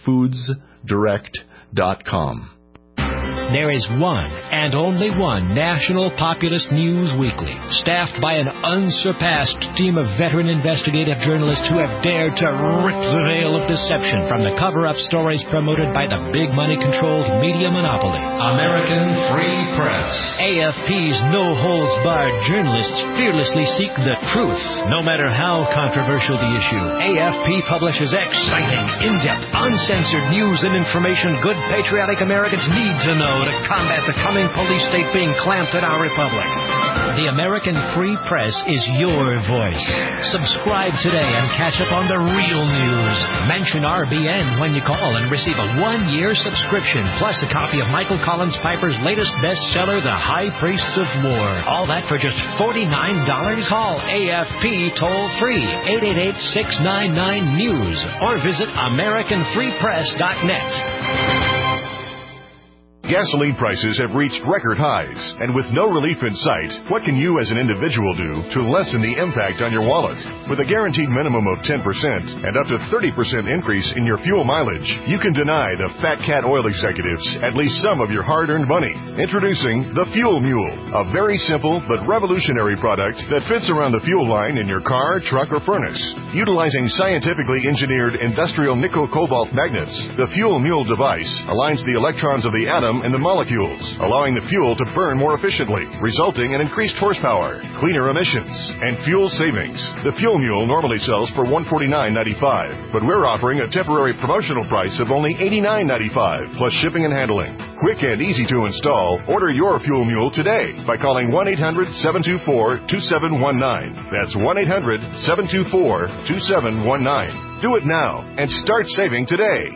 efoodsdirect.com. There is one and only one National Populist News Weekly, staffed by an unsurpassed team of veteran investigative journalists who have dared to rip the veil of deception from the cover-up stories promoted by the big money-controlled media monopoly, American Free Press. AFP's no-holds-barred journalists fearlessly seek the truth, no matter how controversial the issue. AFP publishes exciting, in-depth, uncensored news and information good patriotic Americans need to know to combat the coming police state being clamped at our republic. The American Free Press is your voice. Subscribe today and catch up on the real news. Mention RBN when you call and receive a 1-year subscription, plus a copy of Michael Collins Piper's latest bestseller, The High Priests of War. All that for just $49. Call AFP toll-free 888-699-NEWS or visit AmericanFreePress.net. Gasoline prices have reached record highs, and with no relief in sight, what can you as an individual do to lessen the impact on your wallet? With a guaranteed minimum of 10% and up to 30% increase in your fuel mileage, you can deny the Fat Cat oil executives at least some of your hard-earned money. Introducing the Fuel Mule, a very simple but revolutionary product that fits around the fuel line in your car, truck, or furnace. Utilizing scientifically engineered industrial nickel-cobalt magnets, the Fuel Mule device aligns the electrons of the atom and the molecules, allowing the fuel to burn more efficiently, resulting in increased horsepower, cleaner emissions, and fuel savings. The Fuel Mule normally sells for $149.95, but we're offering a temporary promotional price of only $89.95, plus shipping and handling. Quick and easy to install. Order your Fuel Mule today by calling 1-800-724-2719. That's 1-800-724-2719. Do it now and start saving today.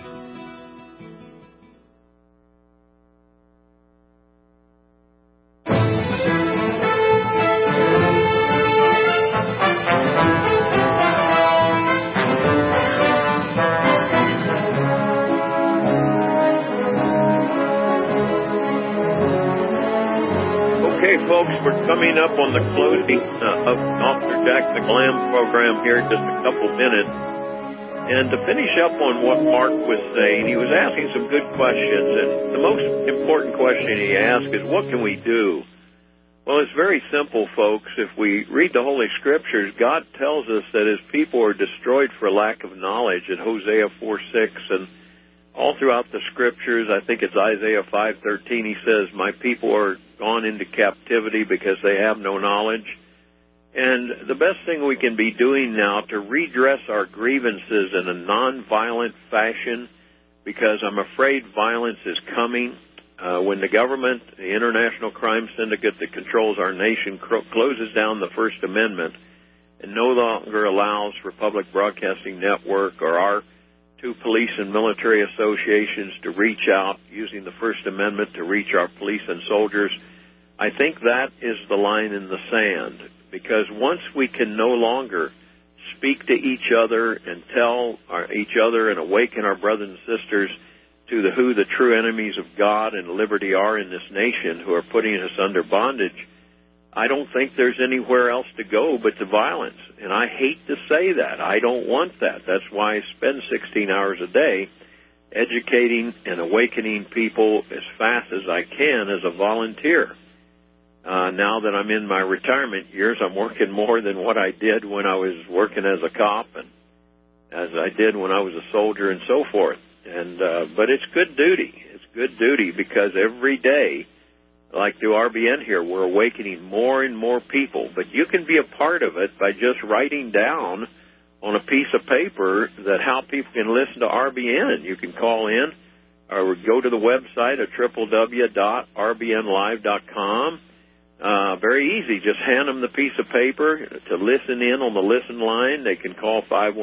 Folks, we're coming up on the closing of Officer Jack the Glam program here in just a couple minutes. And to finish up on what Mark was saying, he was asking some good questions. And the most important question he asked is, what can we do? Well, it's very simple, folks. If we read the Holy Scriptures, God tells us that His people are destroyed for lack of knowledge in Hosea 4:6, and all throughout the Scriptures. I think it's Isaiah 5:13. He says, "My people are gone into captivity because they have no knowledge." And the best thing we can be doing now to redress our grievances in a nonviolent fashion, because I'm afraid violence is coming. When the government, the International Crime Syndicate that controls our nation, closes down the First Amendment and no longer allows Republic Broadcasting Network or our two police and military associations to reach out using the First Amendment to reach our police and soldiers, I think that is the line in the sand. Because once we can no longer speak to each other and tell each other and awaken our brothers and sisters to who the true enemies of God and liberty are in this nation, who are putting us under bondage, I don't think there's anywhere else to go but to violence. And I hate to say that. I don't want that. That's why I spend 16 hours a day educating and awakening people as fast as I can as a volunteer. Now that I'm in my retirement years, I'm working more than what I did when I was working as a cop and as I did when I was a soldier and so forth. But it's good duty. It's good duty because every day, like through RBN here, we're awakening more and more people. But you can be a part of it by just writing down on a piece of paper that how people can listen to RBN. You can call in or go to the website at www.rbnlive.com. Very easy. Just hand them the piece of paper to listen in on the listen line. They can call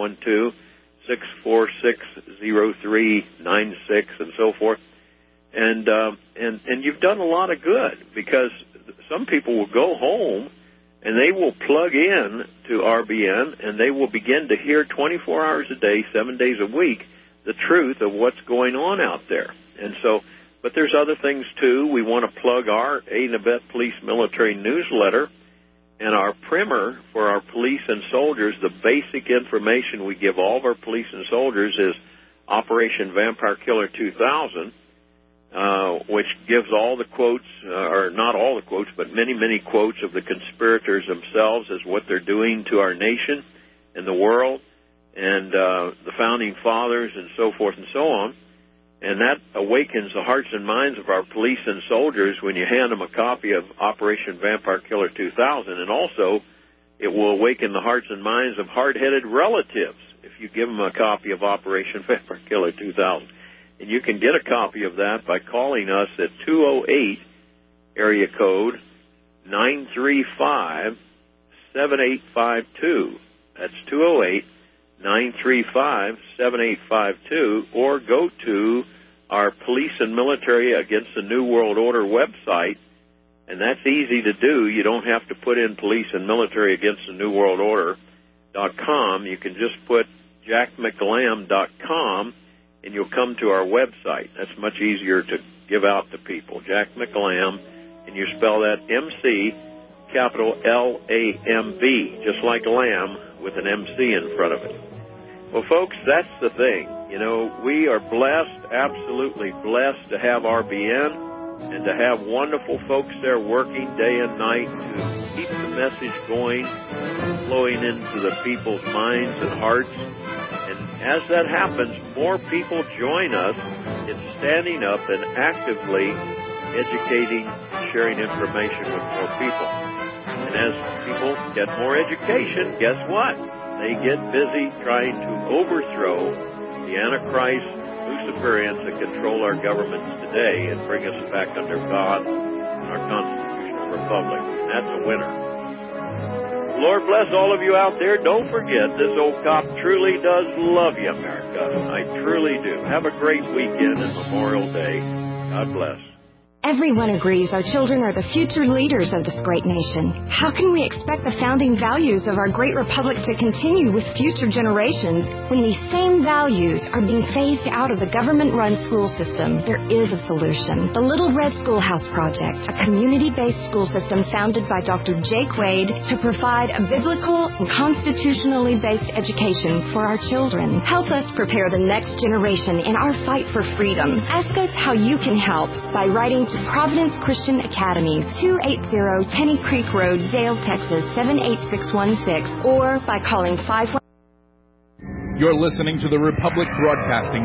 512-646-0396 and so forth. And you've done a lot of good, because some people will go home and they will plug in to RBN and they will begin to hear 24 hours a day, 7 days a week, the truth of what's going on out there. And so, but there's other things too. We want to plug our Aid and Abet Police Military newsletter and our primer for our police and soldiers. The basic information we give all of our police and soldiers is Operation Vampire Killer 2000, which gives all the quotes, or not all the quotes, but many, many quotes of the conspirators themselves as what they're doing to our nation and the world and the founding fathers and so forth and so on. And that awakens the hearts and minds of our police and soldiers when you hand them a copy of Operation Vampire Killer 2000. And also, it will awaken the hearts and minds of hard-headed relatives if you give them a copy of Operation Vampire Killer 2000. And you can get a copy of that by calling us at 208 area code 935-7852. That's 208-935-7852, or go to our Police and Military Against the New World Order website, and that's easy to do. You don't have to put in Police and Military Against the New World Order.com. You can just put jackmclam.com, and you'll come to our website. That's much easier to give out to people. Jack McLam, and you spell that MC, capital L-A-M-B, just like lamb with an MC in front of it. Well, folks, that's the thing. You know, we are blessed, absolutely blessed to have RBN and to have wonderful folks there working day and night to keep the message going, flowing into the people's minds and hearts. And as that happens, more people join us in standing up and actively educating and sharing information with more people. And as people get more education, guess what? They get busy trying to overthrow the Antichrist Luciferians that control our governments today and bring us back under God and our constitutional republic. And that's a winner. Lord bless all of you out there. Don't forget, this old cop truly does love you, America. I truly do. Have a great weekend and Memorial Day. God bless. Everyone agrees our children are the future leaders of this great nation. How can we expect the founding values of our great republic to continue with future generations when these same values are being phased out of the government-run school system? There is a solution. The Little Red Schoolhouse Project, a community-based school system founded by Dr. Jake Wade to provide a biblical and constitutionally based education for our children. Help us prepare the next generation in our fight for freedom. Ask us how you can help by writing Providence Christian Academy, 280 Tenny Creek Road, Dale, Texas, 78616, or by calling 51. You're listening to the Republic Broadcasting